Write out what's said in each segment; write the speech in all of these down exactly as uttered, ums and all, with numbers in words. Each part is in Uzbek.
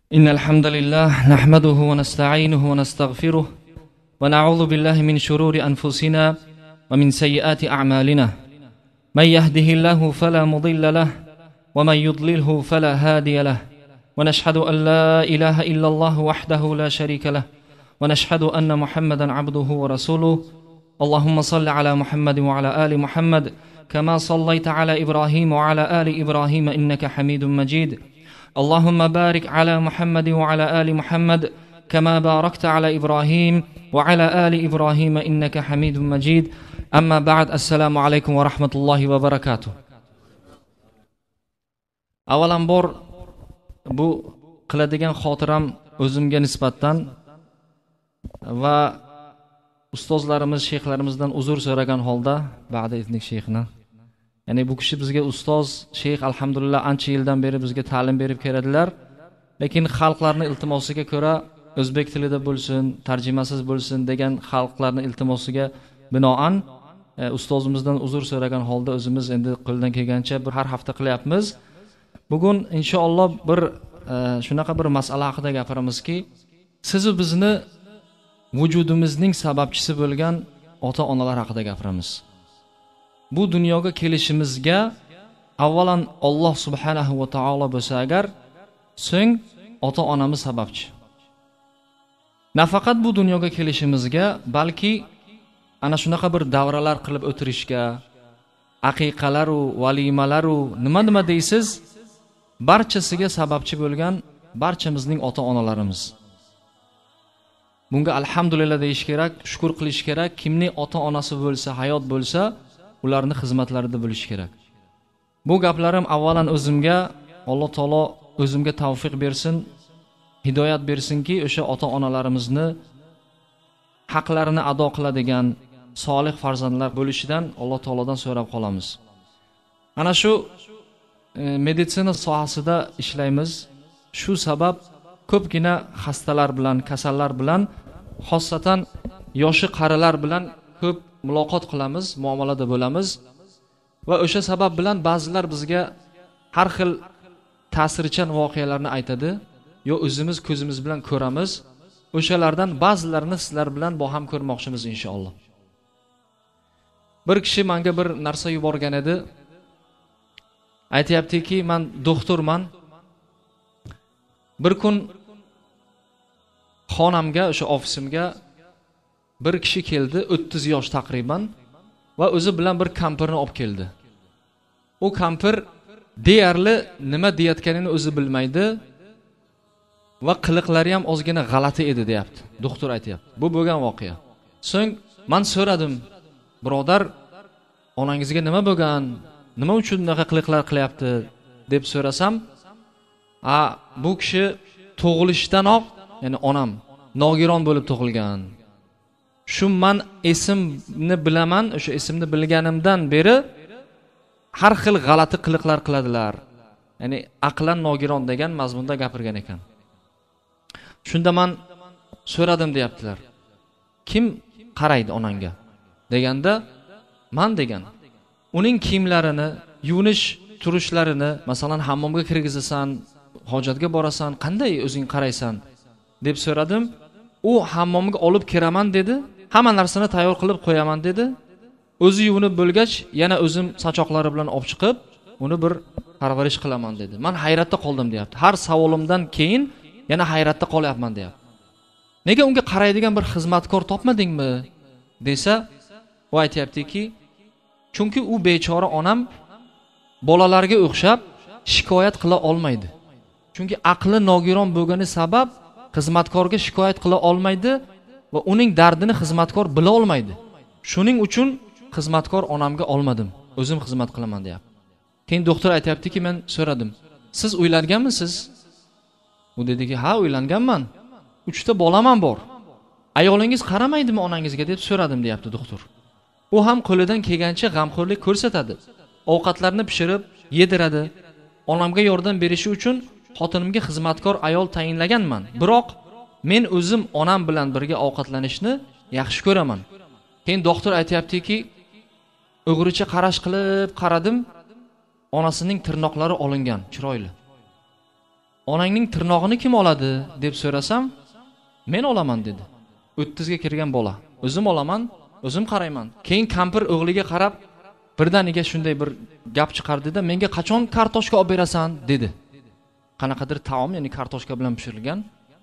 إن الحمد لله نحمده ونستعينه ونستغفره ونعوذ بالله من شرور أنفسنا ومن سيئات أعمالنا. من يهده الله فلا مضل له ومن يضلله فلا هادي له، ونشهد أن لا إله إلا الله وحده لا شريك له، ونشهد أن محمدا عبده ورسوله. اللهم صل على محمد وعلى آل محمد كما صليت على إبراهيم وعلى آل إبراهيم إنك حميد مجيد. اللهم بارك على محمد وعلى آل محمد كما باركت على إبراهيم وعلى آل إبراهيم إنك حميد مجيد. أما بعد، السلام عليكم ورحمة الله وبركاته. Avvalambor bu qiladigan xotiram o'zimga nisbatan va ustozlarimiz, sheyxlarimizdan uzr so'ragan holda, ba'da iznik sheyxna. Ya'ni bu kishi bizga ustoz, sheyx alhamdulillah ancha yildan beri bizga ta'lim berib keladilar. Lekin xalqlarning iltimosiga ko'ra o'zbek tilida bo'lsin, tarjimasiz bo'lsin degan xalqlarning iltimosiga binoan e, ustozimizdan uzr so'ragan holda o'zimiz endi qo'ldan kelgancha bir har hafta qilyapmiz. Bugun inshaalloh bir e, shunaqa bir masala haqida gapiramizki, siz va bizni vujudimizning sababchisi bo'lgan ota-onalar haqida gapiramiz. Bu dunyoga kelishimizga avvalan Alloh subhanahu va taolo bo'lsa agar, so'ng ota-onamiz sababchi. Nafaqat bu dunyoga kelishimizga, balki ana shunaqa bir davralar qilib o'tirishga, aqiqalar va valimalar va nima-nima deysiz, barchasiga sababchi bo'lgan barchamizning ota-onalarimiz. Bunga alhamdulillah deyish kerak, shukr qilish kerak. Kimning ota-onasi bo'lsa, hayot bo'lsa, ularni xizmatlarida bo'lish kerak. Bu gaplarim avvalan o'zimga, Alloh taolo o'zimga tavfiq bersin, hidoyat bersinki, o'sha ota-onalarimizni haqlarini ado qiladigan solih farzandlar bo'lishidan Alloh taolodan so'rab qolamiz. Ana shu e, meditsina sohasida ishlaymiz. Shu sabab ko'pgina xastalar bilan, kasallar bilan, xossatan yoshi qarilar bilan ko'p muloqot qilamiz, muomalada bo'lamiz va o'sha sabab bilan ba'zilar bizga har xil ta'sirchan voqealarni aytadi, yo o'zimiz ko'zimiz bilan ko'ramiz. O'shalardan ba'zilarini sizlar bilan boham ko'rmoqchimiz inshaalloh. Bir kishi menga bir narsa yuborgan edi. Aytayaptiki, men doktorman. Bir kun xonamga, o'sha ofisimga bir kishi keldi, o'ttiz yosh taqriban, va o'zi bilan bir kampirni olib keldi. U kampir deyarli nima deyotganini o'zi bilmaydi va qiliqlari ham ozgina g'alati edi, deyapti. Doktor aytayapti. Bu bo'lgan voqea. So'ng men so'radim, birodar, onangizga nima bo'lgan? Nima uchun bunaqa qiliqlar qilyapti deb so'rasam, a bu kishi tug'ilishidanoq, ya'ni onam nogiron bo'lib tug'ilgan. Shu men esimni bilaman, o'sha esimni bilganimdan beri har xil g'alati qiliqlar qiladilar. Ya'ni aqlan nogiron degan mazmunda gapirgan ekan. Shunda men so'radim, deyaptilar. Kim qaraydi onangga? Deganda, men degan. Uning kiyimlarini, yuvinish turishlarini, masalan, hammomga kirgizasan, hojatga borasan, qanday o'zing qaraysan deb so'radim. U hammomga olib kiraman dedi. Hamma narsani tayyor qilib qo'yaman dedi. O'zi yuvinib bo'lgach, yana o'zim sochoqlari bilan olib chiqib, uni bir parvarish qilaman dedi. Men hayratda qoldim, deyapti. Har savolimdan keyin yana hayratda qolyapman, deyapti. Nega unga qaraydigan bir xizmatkor topmadingmi desa, u aytayaptiki, chunki u bechora onam bolalarga o'xshab shikoyat qila olmaydi. Chunki aqli nogiron bo'lgani sabab xizmatkorga shikoyat qila olmaydi va uning dardini xizmatkor bila olmaydi. Shuning uchun xizmatkor onamga olmadim, o'zim xizmat qilaman, deyapti. Keyin doktor aytayaptiki, men so'radim, siz uylanganmisiz? U dediki, ha, uylanganman. uchta bolaman bor. Ayolingiz qaramaydimi onangizga deb so'radim, deyapti doktor. U ham qo'lidan kelgancha g'amxo'rlik ko'rsatadi. Ovqatlarni pishirib, yediradi. Onamga yordam berishi uchun xotinimga xizmatkor ayol tayinlaganman. Biroq men o'zim onam bilan birga ovqatlanishni yaxshi ko'raman. Keyin doktor aytayaptiki, o'g'richa qarash qilib qaradim, onasining tirnoqlari olingan, chiroyli. onangning tirnog'ini kim oladi deb so'rasam, men olaman dedi. o'ttizga kirgan bola. O'zim olaman, o'zim qarayman. Keyin kampir o'g'liga qarab, birdaniga shunday bir gap chiqardida, menga qachon kartoshka olib berasan dedi. Qanaqadir taom, ya'ni kartoshka bilan pishirilgan.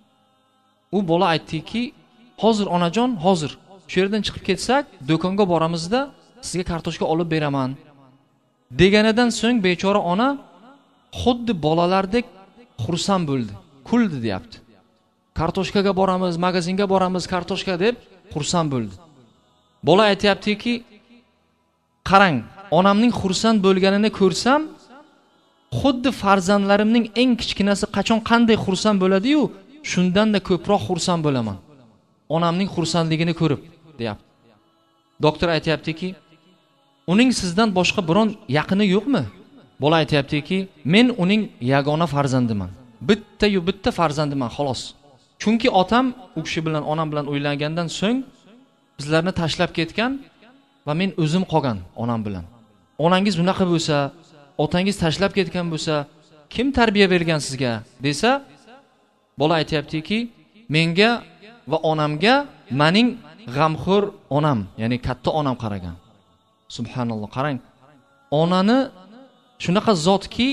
U bola aytdiki, hozir onajon, hozir shu yerdan chiqib ketsak, do'konga boramizda sizga kartoshka olib beraman. Deganidan so'ng bechora ona xuddi bolalardek xursand bo'ldi, kuldi deyapti. Kartoshkaga boramiz, magazinga boramiz, kartoshka deb xursand bo'ldi. Bola aytayaptiki, qarang, onamning xursand bo'lganini ko'rsam, xuddi farzandlarimning eng kichkinasi qachon qanday xursand bo'ladi-yu, shundan-da ko'proq xursand bo'laman. Onamning xursandligini ko'rib, deyapti. Doktor aytayaptiki, uning sizdan boshqa biron yaqini yo'qmi? Bola aytayaptiki, men uning yagona farzandiman. Bitta-yu bitta farzandiman, xolos. Chunki otam u kishi bilan, onam bilan uylangandan so'ng bizlarni tashlab ketgan va men o'zim qolgan onam bilan. Onangiz bunaqa bo'lsa, otangiz tashlab ketgan bo'lsa, kim tarbiya bergan sizga desa, bola aytayaptiki, menga va onamga mening g'amxo'r onam, ya'ni katta onam qaragan. Subhanalloh, qarang. Onani shunaqa zotki,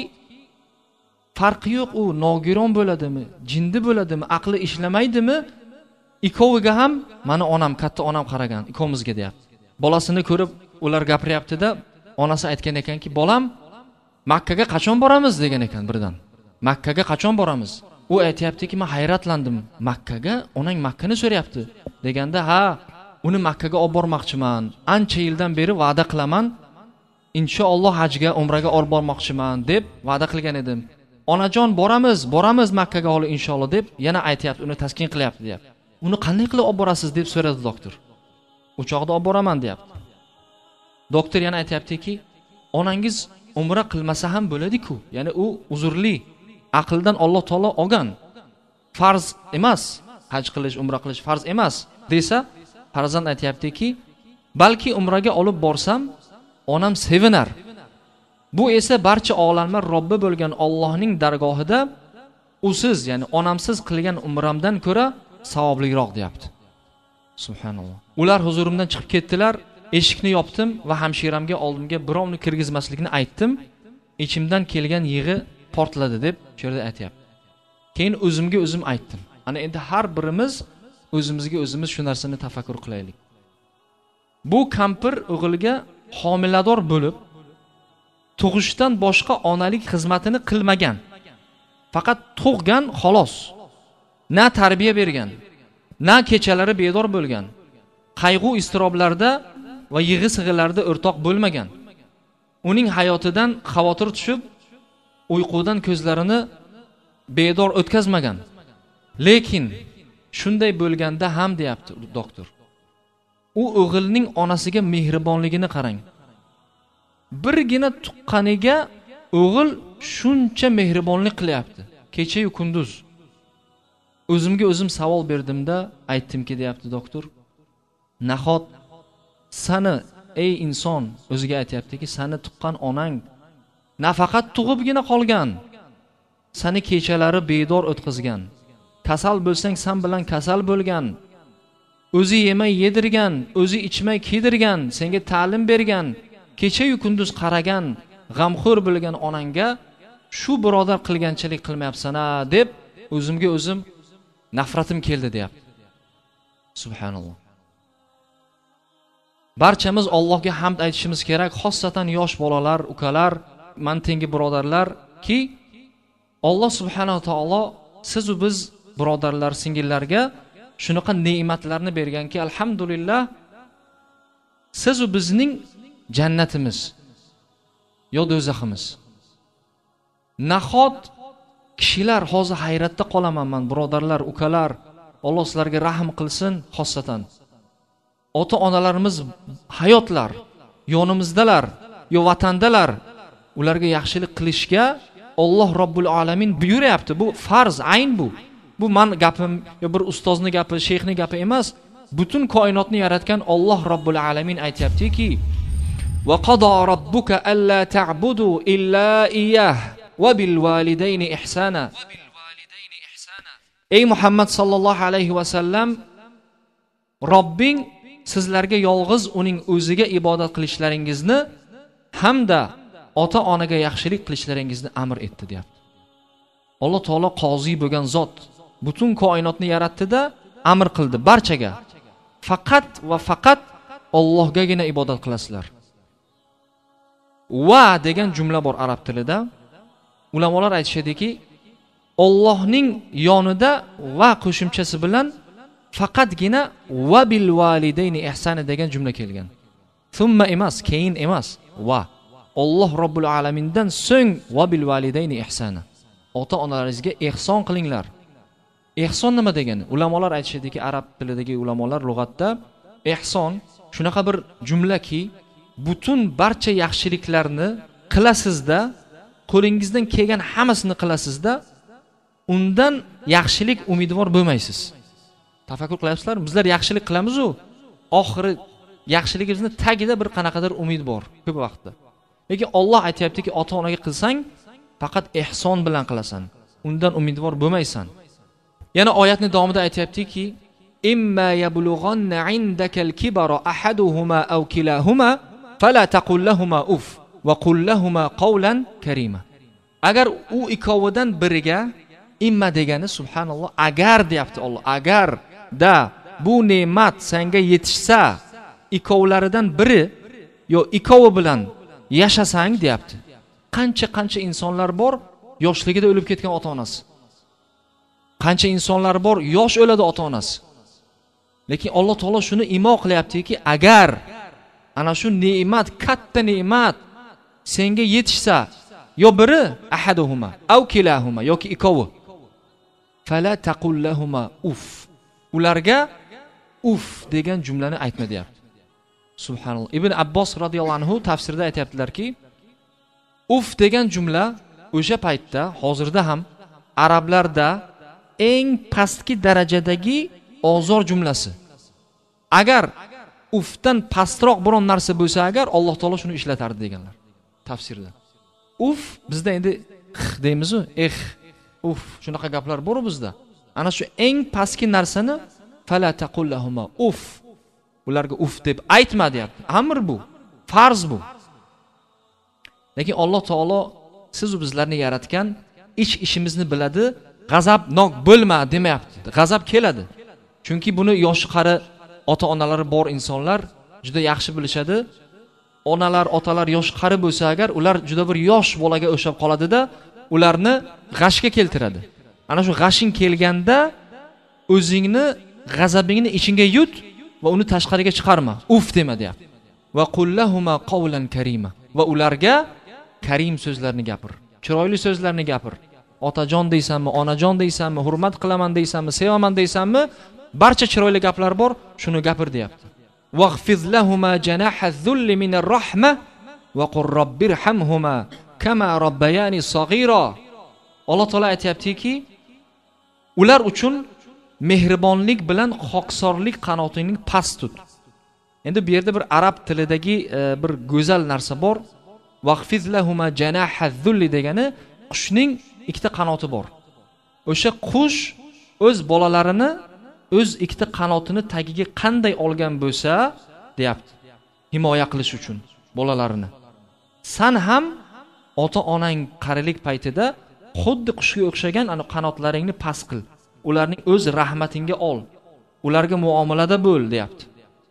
farqi yo'q, u nogiron bo'ladimi, jinni bo'ladimi, aqli ishlamaydimi, ikkoviga ham meni onam, katta onam qaragan, ikkovimizga deyapti. Bolasini ko'rib ular gapiryapti-da, onasi aytgan ekanki, bolam Makkaga qachon boramiz degan ekan birdan. Makkaga qachon boramiz? U aytayaptiki, men hayratlandim. Makkaga, onang Makkani so'rayapti. Deganda, ha, uni Makkaga olib bormoqchiman. Ancha yildan beri va'da qilaman. Inshaalloh hajga, umraga olib bormoqchiman deb va'da qilgan edim. Onajon, boramiz, boramiz Makkaga hali inshaalloh deb yana aytayapti, uni taskin qilyapti deyapti. Uni qanday qilib olib borasiz deb so'radi doktor. Uchoqda olib boraman deyapti. Doktor yana aytayaptiki, onangiz umra qilmasa ham bo'ladi-ku. Ya'ni u uzrli, aqldan Alloh taolo olgan. Farz emas, haj qilish, umra qilish farz emas desa, farzand aytayaptiki, balki umraga olib borsam, onam sevinar. Bu esa barcha olamlar Robbi bo'lgan Allohning dargohida usiz, ya'ni onamsiz qilgan umramdan ko'ra savobliroq deyapti. Subhanalloh. Ular huzurimdan chiqib ketdilar. Eshikni yopdim va hamshiramga oldimga birovni kirgizmaslikni aytdim. Ichimdan kelgan yig'i portladi deb shu yerda aytayapti. Keyin o'zimga o'zim aytdim. Ana endi har birimiz o'zimizga o'zimiz shu narsani tafakkur qilaylik. Bu kampir o'g'ilga homilador bo'lib, tug'ishdan boshqa onalik xizmatini qilmagan. Faqat tug'gan xolos. Na tarbiya bergan, na kechalari bedor bo'lgan. Qayg'u istiroblarda va yig'i-sig'ilarda o'rtoq bo'lmagan. Uning hayotidan xavotir tushib, uyqudan ko'zlarini bedor o'tkazmagan. Lekin shunday bo'lganda ham deyapti doktor. U o'g'ilning onasiga mehribonligini qarang. Birgina tuqqaniga o'g'il shuncha mehribonlik qilyapti. Kecha yu kunduz. O'zimga o'zim savol berdimda, aytdimki deyapti doktor, nahot sani ey inson, o'ziga aytayaptiki, sani tuqqan onang nafaqat tug'ibgina qolgan, sani kechalari bedor o'tkazgan, kasal bo'lsang san bilan kasal bo'lgan, o'zi yemay yedirgan, o'zi ichmay kiydirgan, senga ta'lim bergan, kecha yu kunduz qaragan, g'amxo'r bo'lgan onangga shu birodar qilganchilik qilmayapsan-a deb o'zimga o'zim nafratim keldi deyapti. Subhanalloh. Barchamiz Allohga hamd aytishimiz kerak, xossatan yosh bolalar, ukalar, men tengi birodarlar ki Alloh subhanahu va taolo siz va biz birodarlar, singillarga shunaqa ne'matlarni berganki, alhamdulillah, siz va bizning jannatimiz yo do'zaximiz. Nahot kishilar hozir hayratda qolaman men, birodarlar, ukalar, Alloh sizlarga rahm qilsin, xossatan ota-onalarimiz hayotlar, yonimizdalar, yo vatandalar, ularga yaxshilik qilishga Alloh Robbul alamin buyuryapti. Bu farz, ayn bu. Bu men gapim yo bir ustozni gapi, sheyxning gapi emas. Butun koinotni yaratgan Alloh Robbul alamin aytayaptiki: "Va qada robbuka alla ta'budu illa iyyah va bil walidayni ihsana." ey Muhammad sallallohu alayhi va sallam, Robbing sizlarga yolg'iz uning o'ziga ibodat qilishlaringizni hamda ota-onaga yaxshilik qilishlaringizni amr etdi, deyapti. Alloh taolo qozi bo'lgan zot butun koinotni yaratdi-da, amr qildi barchaga. Faqat va faqat Allohgagina ibodat qilasizlar. Va degan jumla bor arab tilida. Ulamolar aytishadiki, Allohning yonida va qo'shimchasi bilan faqatgina va bil validayni ihsani degan jumla kelgan. Thumma emas, keyin emas, va. Alloh Robbul alamindan so'ng va bil validayni ihsani. Ota-onalaringizga ihson qilinglar. Ihson nima degani? Ulamolar aytishadiki, arab tilidagi ulamolar lug'atda ihson shunaqa bir jumlaki, butun barcha yaxshiliklarni qilasizda, qo'lingizdan kelgan hammasini qilasizda, undan yaxshilik umidvor bo'lmaysiz. Tafakkur qilyapsizlar? Bizlar yaxshilik qilamiz-ku, oxiri yaxshiligimizni tagida bir qanaqadir umid bor ko'p vaqtda. Lekin Alloh aytayaptiki, ota-onaga qilsang, faqat ihson bilan qilasan. Undan umidvor bo'lmaysan. Yana oyatning davomida aytayaptiki, imma yablughanna indakal kibara ahaduhuma aw kilahuma fala taqul lahumu uf va qul lahumu qawlan karima. Agar u ikkovidan biriga, imma degani subhanalloh, agar deyapti Alloh, agar da bu ne'mat senga yetishsa, ikkovlaridan biri yo ikkovi bilan yashasang deyapti. Qancha-qancha insonlar bor, yoshligida o'lib ketgan ota-onasi. Qancha insonlar bor, yosh o'ladi ota-onasi. Lekin Alloh taolo shuni imo qilyaptiki, agar ana shu ne'mat, katta ne'mat senga yetishsa, yo biri ahaduhuma aw kilahuma yoki ikkovi, fala taqul lahumu uf. Ularga uf degan jumlani aytma, deyapti. Subhanalloh. Ibn Abbos radhiyallohu anhu tafsirda aytayaptilarki, uf degan jumla o'sha paytda, hozirda ham arablarda eng pastki darajadagi ozor jumlasi. Agar ufdan pastroq biron narsa bo'lsa, agar Alloh taolo shuni ishlatardi deganlar tafsirda. Uf bizda endi x deymiz-ku, eh, uf, shunaqa gaplar bor bizda. Ana shu eng pastki narsani fala taqul lahumu uf. Ularga uf deb aytma, deyapti. Amr bu, farz bu. Lekin Alloh taolo siz va bizlarni yaratgan, ich ishimizni biladi, g'azabnok bo'lma demayapti. G'azab keladi. Chunki buni yoshi qari ota-onalari bor insonlar juda yaxshi bilishadi. Onalar, otalar yoshi qari bo'lsa agar, ular juda bir yosh bolaga o'xshab qoladi-da, ularni g'ashga keltiradi. Ana shu g'ashing kelganda o'zingni g'azabingni ichingga yut va uni tashqariga chiqarma. Uf dema, deyapti. Va qul lahumu qawlan karima. Va ularga karim so'zlarni gapir. Chiroyli so'zlarni gapir. Otajon deysanmi, onajon deysanmi, hurmat qilaman deysanmi, sevaman deysanmi, barcha chiroyli gaplar bor, shuni gapir, deyapti. Waqfiz lahumu janaha dhulli minar rahma va qur robbirhamhuma kama robbayani saghira. Alloh taolo aytayaptiki, ular uchun mehribonlik bilan xoqsorlik qanotining past tut. Endi bu yerda bir arab tilidagi e, bir go'zal narsa bor. Waqfiz lahumu janaha dhulli degani qushning ikkita qanoti bor. O'sha qush o'z bolalarini o'z ikkita qanotini tagiga qanday olgan bo'lsa, deyapti, himoya qilish uchun bolalarini. San ham ota-onang qarilik paytida xuddi qushga o'xshagan ana qanotlaringni past qil. Ularning o'z rahmatingga ol. Ularga muomalada bo'l, deyapti.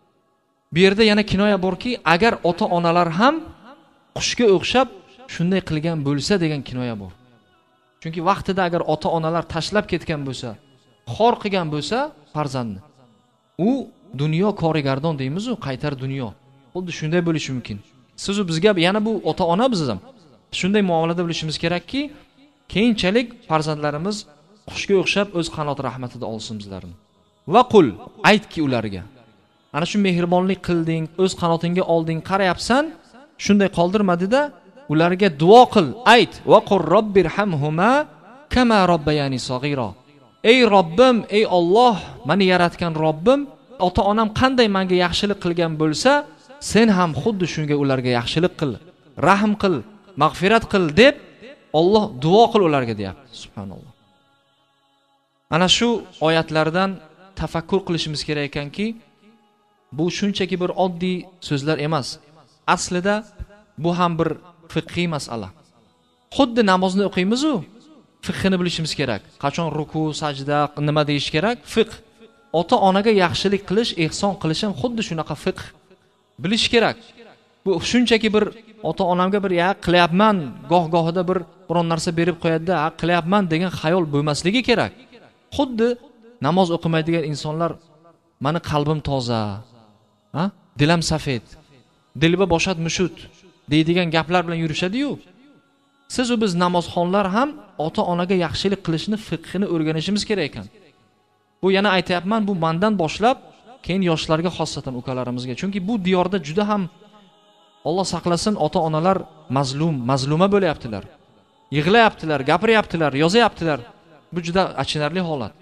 Bu yerda yana kinoya borki, agar ota-onalar ham qushga o'xshab shunday qilgan bo'lsa degan kinoya bor. Chunki vaqtida agar ota-onalar tashlab ketgan bo'lsa, xor qilgan bo'lsa farzandni, u dunyo korigardon deymiz-ku, qaytar dunyo. Xuddi shunday bo'lishi mumkin. Siz u bizga yana bu ota-ona biz ham shunday muomalada bo'lishimiz kerakki, keyinchalik farzandlarimiz qushga o'xshab o'z qanot rahmatida olsin bizlarni. Va qul, aytki ularga. Ana shu mehribonlik qilding, o'z qanotingga olding, qarayapsan, shunday qoldirmadi-da, ularga duo qil, ayt. Va qur robbirhamhuma kama robbayani saghira. Ey Robbim, ey Alloh, meni yaratgan Robbim, ota-onam qanday menga yaxshilik qilgan bo'lsa, sen ham xuddi shunga ularga yaxshilik qil, rahm qil, mag'firat qil deb Alloh duo qil ularga, deyapti. Subhanalloh. ana shu oyatlardan tafakkur qilishimiz kerak ekanki, bu shunchaki bir oddiy so'zlar emas. Aslida bu ham bir fiqhiy masala. Xuddi namozni o'qiymiz-ku, fiqhini bilishimiz kerak. Qachon ruku, sajda, nima deyish kerak? Fiqh. Ota-onaga yaxshilik qilish, ehson qilish ham xuddi shunaqa fiqh. Bilish kerak. Bu shunchaki bir ota-onamga bir ya qilyapman, goh-gohida bir biron narsa berib qo'yadi-da, ha qilyapman degan xayol bo'lmasligi kerak. Xuddi namoz o'qimaydigan insonlar, mani qalbim toza, ha? Dilam safed, dilba boshat mushut deydigan gaplar bilan yurishadi-yu. Siz va biz namozxonlar ham ota-onaga yaxshilik qilishni, fiqhini o'rganishimiz kerak ekan. Bu yana aytayapman, bu mendan boshlab keyin yoshlarga, xossatan ukalarimizga. Chunki bu diyorda juda ham Alloh saqlasin, ota-onalar mazlum, mazluma bo'layaptilar. Yig'layaptilar, gapiryaptilar, yozayaptilar. Bu juda achinarli holat.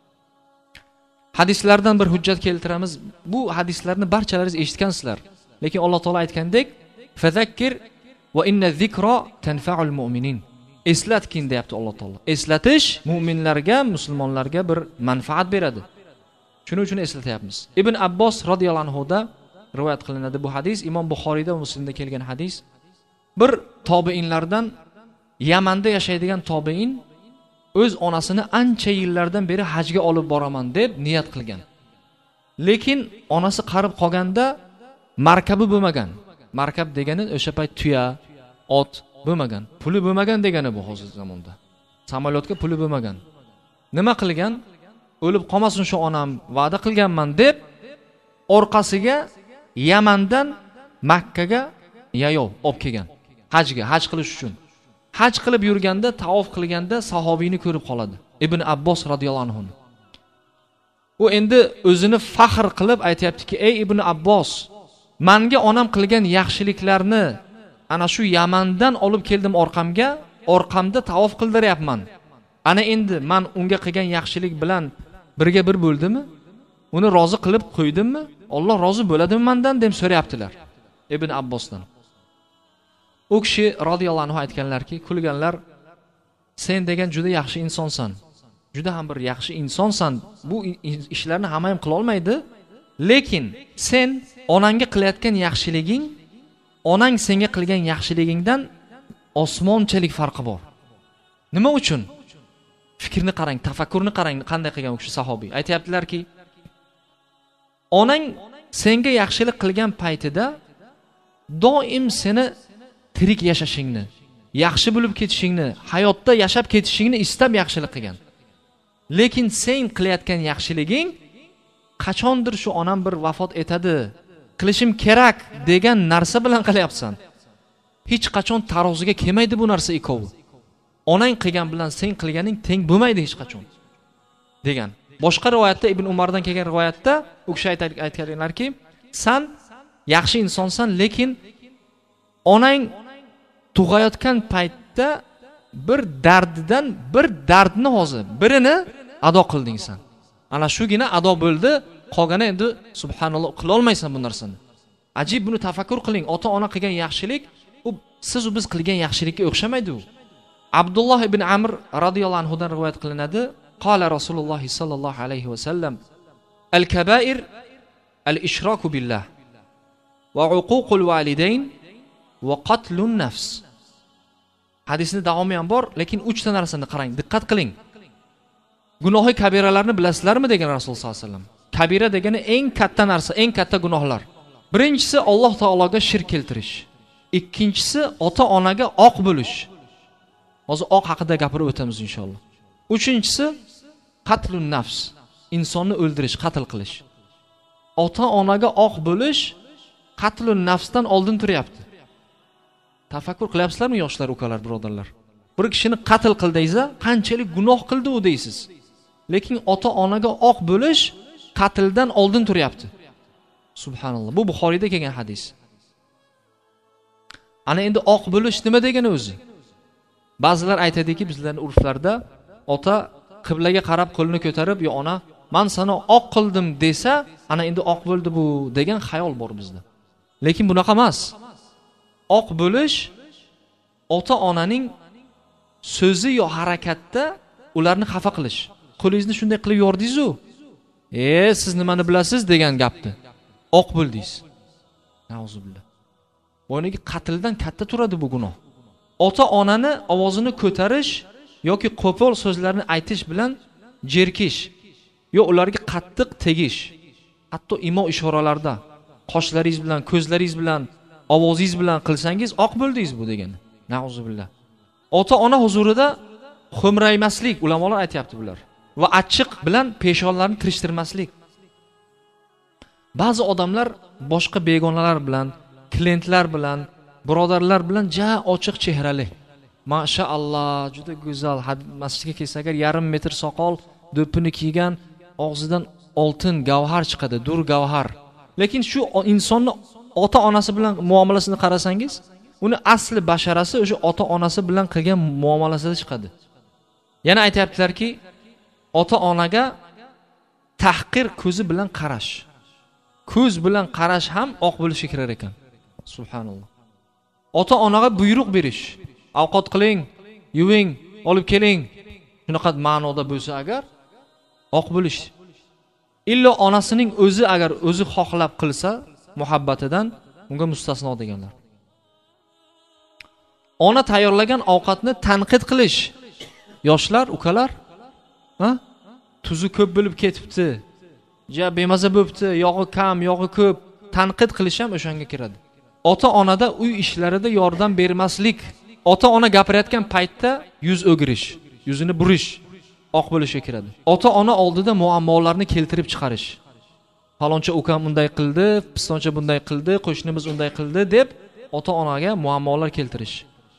Hadislardan bir hujjat keltiramiz. Bu hadislarni barchalaringiz eshitgansizlar. Lekin Alloh taolo aytgandek, "Fazakkir va inna zikra tanfa'ul mu'minin." Eslatkin deyapti Alloh taolo. Eslatish mu'minlarga, musulmonlarga bir manfaat beradi. Shuning uchun eslatyapmiz. Ibn Abbos radhiyallohu anhu da rivoyat qilinadi bu hadis. Imom Buxoriyda va Muslimda kelgan hadis. Bir tobiinlardan, Yamanda yashaydigan tobiin o'z onasini ancha yillardan beri hajga olib boraman deb niyat qilgan. Lekin onasi qarib qolganda markabi bo'lmagan. Markab degani o'sha payt tuya, ot bo'lmagan. Puli bo'lmagan degani bu hozir zamonda. Samolyotga puli bo'lmagan. Nima qilgan? O'lib qolmasin shu onam, va'da qilganman deb orqasiga Yamandan Makkaga yayov olib kelgan. Hajga, haj qilish uchun. Haj qilib yurganda, tavof qilganda sahobiyni ko'rib qoladi. Ibn Abbos radhiyallohu anhu. U endi o'zini faxr qilib aytayaptiki, "Ey Ibn Abbos, menga onam qilgan yaxshiliklarni ana shu Yamandan olib keldim orqamga, orqamda tavof qildiryapman. Ana endi men unga qilgan yaxshilik bilan birga bir bo'ldimi? Uni rozi qilib qo'ydimmi? Alloh rozi bo'ladimi mendan?" deb so'rayaptilar Ibn Abbosdan. U kishi radhiyallohu anhu aytganlarki, kulganlar, "Sen degan juda yaxshi insonsan. Juda ham bir yaxshi insonsan. Bu ishlarni hamma ham qila olmaydi. Lekin sen onangga qilayotgan yaxshiliging, onang senga qilgan yaxshiligingdan osmonchalik farqi bor." Nima uchun? Fikrni qarang, tafakkurni qarang, qanday qilgan u kishi sahobiy. Aytayaptilarki, onang senga yaxshilik qilgan paytida doim seni tirik yashashingni, yaxshi bo'lib ketishingni, hayotda yashab ketishingni istab yaxshilik qilgan. Lekin sen qilayotgan yaxshiliging qachondir shu onam bir vafot etadi, qilishim kerak degan narsa bilan qilyapsan. Hech qachon taroziga kelmaydi bu narsa ikkovi. Onang qilgan bilan sen qilganing teng bo'lmaydi hech qachon degan. Boshqa rivoyatda Ibn Umardan kelgan rivoyatda u kishi aytganlarki, "Sen yaxshi insonsan, lekin onang tug'ayotgan paytda bir dardidan bir dardni hozir birini ado qilding sen. Ana shugina ado bo'ldi, qolgani endi subhanalloh qila olmaysan bu narsani." Ajib, buni tafakkur qiling. Ota-ona qilgan yaxshilik u siz u biz qilgan yaxshilikka o'xshamaydi u. Abdulloh ibn Amr radhiyallohu anhu dan rivoyat qilinadi. Qala Rasululloh sallallohu alayhi va sallam: "Al-kabair al-ishraku billah va uququl validayn va qatlun nafs." Hadisning davomi ham bor, lekin uchta narsani qarang, diqqat qiling. Gunohi kabiralarni bilasizlarmi degan Rasululloh sallallohu alayhi vasallam. Kabira degani eng katta narsa, eng katta gunohlar. Birinchisi Alloh taologa shirk keltirish. Ikkinchisi ota-onaga oq bo'lish. Hozir oq haqida gapirib o'tamiz inshaalloh. Uchinchisi qatlun nafs, insonni o'ldirish, qatl qilish. Ota-onaga oq bo'lish qatlun nafsdan oldin turyapti. Tafakkur qilyapsizlarmi yoshlar, ukalar, birodarlar? Bir kishini qatl qildingizda, qanchalik gunoh qildi u deysiz. Lekin ota-onaga oq bo'lish qatldan oldin turyapti. Subhanalloh. Bu Buxoriyda kelgan hadis. Ana endi oq bo'lish nima degani o'zi? Ba'zilar aytadiki, bizlarning urflarda ota qiblaga qarab qo'lini ko'tarib, "Yo ona, men seni oq qildim" desa, ana endi oq bo'ldi bu degan xayol bor bizda. Lekin bunaqa emas. Oq bo'lish ota-onaning so'zi yo harakatda ularni xafa qilish. qo'lingizni shunday qilib yordingiz-ku. E, siz nimani bilasiz degan gapni. Oq bo'ldingiz. Nauzubillah. Bo'ynigi qatldan katta turadi bu gunoh. Ota-onani ovozini ko'tarish yoki qo'pol so'zlarni aytish bilan jerkish, yo ularga qattiq tegish, hatto imo ishoralarda qoshlaringiz bilan, ko'zlaringiz bilan, ovozingiz bilan qilsangiz oq bo'ldingiz bu degani. Nauzubillah. Ota-ona huzurida xo'mraymaslik, ulamolar aytayapti bular. Va achchiq bilan peshonlarni tirishtirmaslik. Ba'zi odamlar boshqa begonalar bilan, klientlar bilan, birodarlar bilan ja ochiq chehrali. Mashaalloh, juda go'zal. Masjidga kelsa agar yarim metr soqol, do'ppini kiygan, og'zidan oltin, gavhar chiqadi, dur gavhar. Lekin shu insonni ota-onasi bilan muomalasini qarasangiz, uni asli basharasi o'sha ota-onasi bilan qilgan muomalasida chiqadi. Yana aytayaptilarki, ota-onaga tahqir ko'zi bilan qarash. Ko'z bilan qarash ham oq bo'lishi kerak ekan. Subhanalloh. Ota-onaga buyruq berish. Ovqat qiling, yuving, olib keling. Shunaqa ma'noda bo'lsa agar oq bo'lish. Illo onasining o'zi agar o'zi xohlab qilsa, muhabbatidan unga mustasno deganlar. Ona tayyorlagan ovqatni tanqid qilish. Yoshlar, ukalar, ha? Tuzi ko'p bo'lib ketibdi. Ja bemaza bo'libdi, yog'i kam, yog'i ko'p. Tanqid qilish ham o'shanga kiradi. Ota-onada uy ishlarida yordam bermaslik. Ota-ona gapirayotgan paytda yuz o'girish, yuzini burish oq bo'lishga kiradi. Ota-ona oldida muammolarni keltirib chiqarish. Faloncha ukam bunday qildi, pistoncha bunday qildi, qo'shnimiz unday qildi deb ota-onaga muammolar keltirish.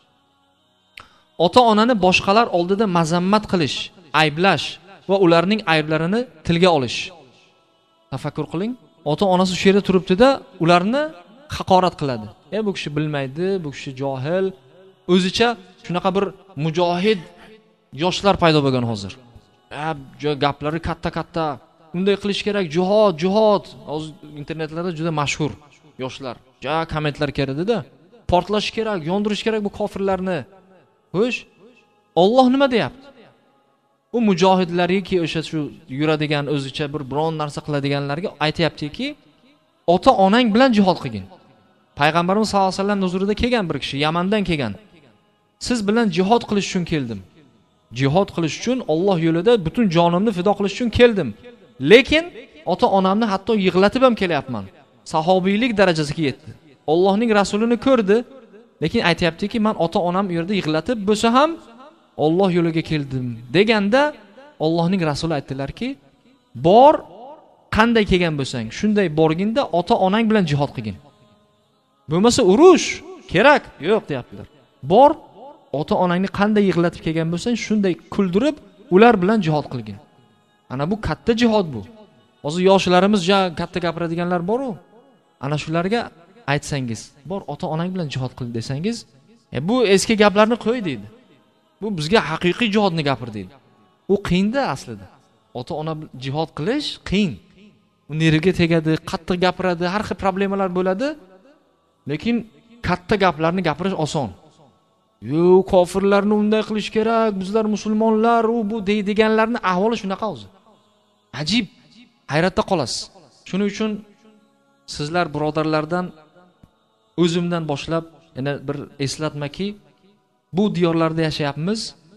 Ota-onani boshqalar oldida mazammat qilish, ayblash va ularning ayblarini tilga olish. Tafakkur qiling. Ota-onasi shu yerda turibdi-da, ularni haqorat qiladi. E bu kishi bilmaydi, bu kishi johil. O'zicha shunaqa bir mujohid yoshlar paydo bo'lgan hozir. E gaplari katta-katta. Bunday qilish kerak, jihod, jihod. Hozir internetlarda juda mashhur yoshlar. Ja kommentlar keladi-da. Portlash kerak, yondirish kerak bu kofirlarni. Xo'sh, Alloh nima deyapti? U mujohidlarga, o'sha shu yuradigan o'zicha bir biron narsa qiladiganlarga aytayaptiki, ota-onang bilan jihad qilgin. Payg'ambarimiz sollallohu alayhi vasallam huzurida kelgan bir kishi, Yamandan kelgan. Siz bilan jihad qilish uchun keldim. Jihad qilish uchun Alloh yo'lida butun jonimni fido qilish uchun keldim. Lekin ota-onamni hatto yig'latib ham kelyapman. Sahobiylik darajasiga yetdi. Allohning rasulini ko'rdi, lekin aytayaptiki, men ota-onam u yerda yig'latib bo'lsa ham Alloh yo'liga keldim deganda Allohning rasuli aytdilarki, bor qanday kelgan bo'lsang, shunday borginda ota-onang bilan jihad qilgin. Bo'lmasa urush kerak, yo'q deyaptilar. Bor ota-onangni qanday yig'latib kelgan bo'lsang, shunday kuldirib, ular bilan jihad qilgin. Ana bu katta jihad bu. Hozir yoshlarimiz ja katta gapiradiganlar bor-ku. Ana shularga aytsangiz, bor ota-onang bilan jihad qil desangiz, e bu eski gaplarni qo'y deydi. Bu bizga haqiqiy jihodni gapir deydi. U qiyin-da aslida. Ota-ona jihod qilish qiyin. U nerga tegadi, qattiq gapiradi, har xil problemalar bo'ladi. Lekin katta gaplarni gapirish oson. Yo, kofirlarni unday qilish kerak, bizlar musulmonlar, u bu deydiganlarning ahvoli shunaqa o'zi. Ajib, hayratda qolasiz. Shuning uchun sizlar birodarlardan o'zimdan boshlab yana bir eslatmaki, bu diyorlarda yashayapmiz.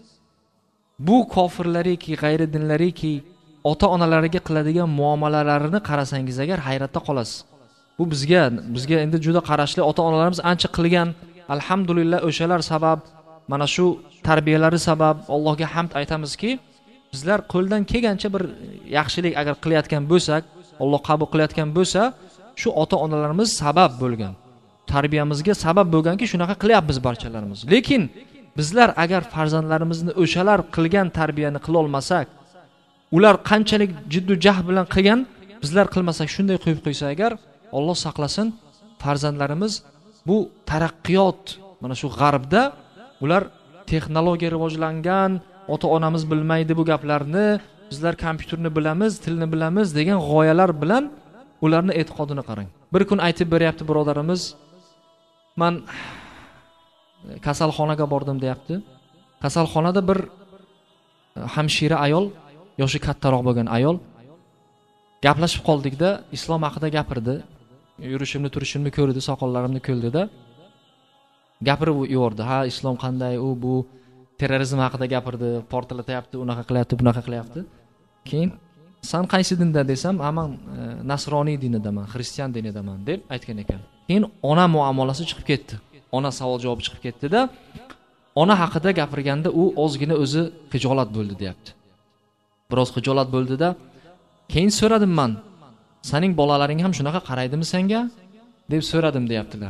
Bu kofirlariki, g'ayri dinlariki ota-onalariga qiladigan muomalalarini qarasangiz agar hayratda qolasiz. Bu bizga bizga endi juda qarashli ota-onalarimiz ancha qilgan, alhamdulillah o'shalar sabab, mana shu tarbiyalari sabab Allohga hamd aytamizki, bizlar qo'ldan kelgancha bir yaxshilik agar qilayotgan bo'lsak, Alloh qabul qilayotgan bo'lsa, shu ota-onalarimiz sabab bo'lgan. Tarbiyamizga sabab bo'lganki, shunaqa qilyapmiz barchalarimiz. Lekin bizlar agar farzandlarimizni o'shalar qilgan tarbiyani qila olmasak, ular qanchalik jiddu jahd bilan qilgan, bizlar qilmasak, shunday qo'yib qo'ysa agar, Alloh saqlasin, farzandlarimiz bu taraqqiyot, mana shu g'arbda ular texnologiya rivojlangan, ota-onamiz bilmaydi bu gaplarni, bizlar kompyuterni bilamiz, tilni bilamiz degan g'oyalar bilan ularni e'tiqodini qarang. Bir kun aytib beryapti birodarimiz, men kasalxonaga bordim deyapti. Kasalxonada bir hamshira ayol yoshi kattaroq bo'lgan ayol. Gaplashib qoldikda, islom haqida gapirdi. Yurishimni, turishimni ko'rdi, soqollarimni ko'ldida gapirib yubordi. Ha, islom qanday, u bu terrorizm haqida gapirdi, portlatyapti, unaqa qilyapti, bunaqa qilyapti. Keyin "Sen qaysi dinda?" desam, "Men nasroniy dinidaman, xristian dinidaman" deb aytgan ekan. Keyin ona muomalasi chiqib ketdi. Ona savol javob chiqib ketdi-da, ona haqida gapirganda u ozgina o'zi xijolat bo'ldi, deyapti. Biroz xijolat bo'ldi-da, keyin so'radim men, "Sening bolalaring ham shunaqa qaraydimi senga?" deb so'radim, deyaptilar.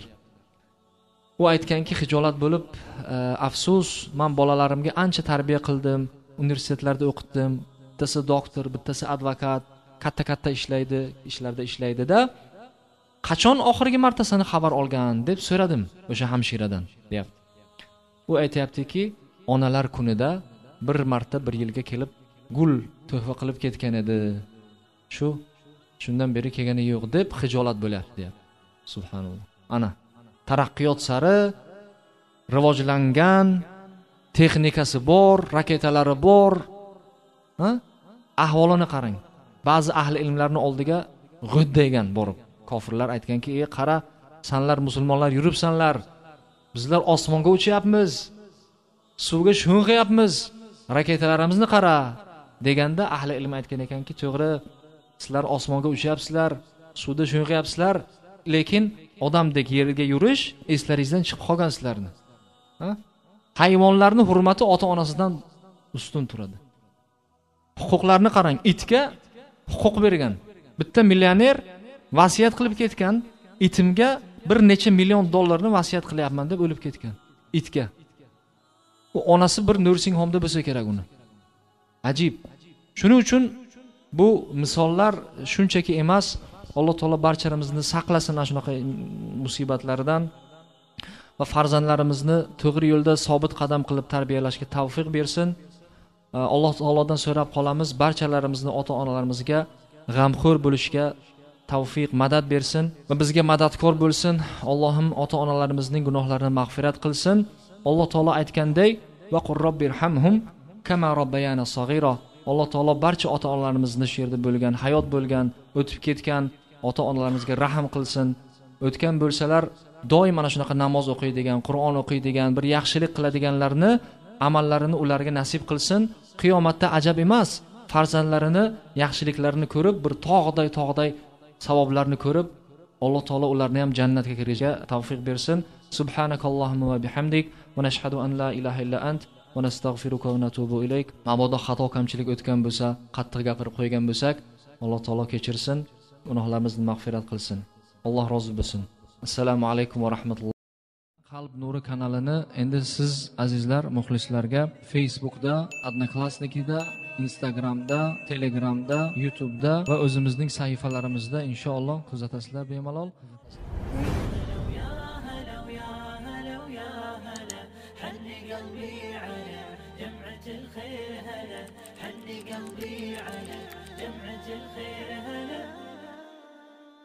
U aytganki, xijolat bo'lib, "Afsus, men bolalarimga ancha tarbiya qildim, universitetlarda o'qitdim. Bittasi doktor, bittasi advokat, katta-katta ishlaydi, ishlarda ishlaydi-da. Qachon oxirgi marta seni xabar olgan deb so'radim o'sha hamshiradan", deyapti. U aytayaptiki, onalar kunida bir marta bir yilga kelib gul tuhfa qilib ketgan edi. Shu shundan beri kelgani yo'q deb xijolat bo'lyapti, deyapti. Subhanalloh. Ana taraqqiyot sari rivojlangan, texnikasi bor, raketalari bor. Ha? Ahvolini qarang. Ba'zi ahli ilmlarning oldiga g'o'ddaygan borib, kofirlar aytganki, "Ey qara, senlar musulmonlar yuribsanlar. Bizlar osmonga uchyapmiz. Suvga sho'ng'iyapmiz. Raketalarimizni qara" deganda ahli ilm aytgan ekanki, "To'g'ri, sizlar osmonga uchyapsizlar, suvda sho'ng'iyapsizlar, lekin odamdek yerga yurish eslaringizdan chiqib qolgan sizlarni. Ha? Hayvonlarning hurmati ota-onasidan ustun turadi. Huquqlarni qarang, itga huquq bergan. Bitta millioner vasiyat qilib ketgan, itimga bir necha million dollarni vasiyat qilyapman deb o'lib ketgan itga. U onasi bir nursing homda bo'lsa kerak uni. Ajib. Shuning uchun bu misollar shunchaki emas, Alloh taolo barchalarimizni saqlasin ana shunaqa musibatlardan va farzandlarimizni to'g'ri yo'lda sobit qadam qilib tarbiyalashga tavfiq bersin. Alloh taolodan so'rab qolamiz, barchalarimizni ota-onalarimizga g'amxo'r bo'lishga tavfiq, madad bersin va bizga madadkor bo'lsin. Allohim ota-onalarimizning gunohlarini mag'firat qilsin. Alloh taolo aytganday, va qur robbirhamhum kama robbayana saghira. Alloh taolo barcha ota-onalarimizni shu yerda bo'lgan, hayot bo'lgan, o'tib ketgan ota-onalarimizga rahim qilsin. O'tgan bo'lsalar, doim mana shunaqa namoz o'qiydigan, Qur'on o'qiydigan, bir yaxshilik qiladiganlarni amallarini ularga nasib qilsin. Qiyomatda ajab emas, farzandlarini yaxshiliklarini ko'rib, bir tog'day tog'day savoblarni ko'rib, Alloh taolo ularni ham jannatga kirishga tavfiq bersin. Subhanakallohumma va bihamdik va nashhadu an la ilaha illa ant va nastag'firuka va natubu ilayk. Mabodo xato kamchilik o'tgan bo'lsa, qattiq gapirib qo'ygan bo'lsak, Alloh taolo kechirsin, gunohlarimizni mag'firat qilsin. Alloh rozi bo'lsin. Assalomu alaykum va rahmatulloh. Qalb nuri kanalini endi siz azizlar, muxlislarga Facebookda, Odnoklassnikida, Instagramda, Telegramda, YouTube'da va o'zimizning sahifalarimizda inshaalloh kuzatasizlar bemalol. قلبي على جمعة الخير هلا.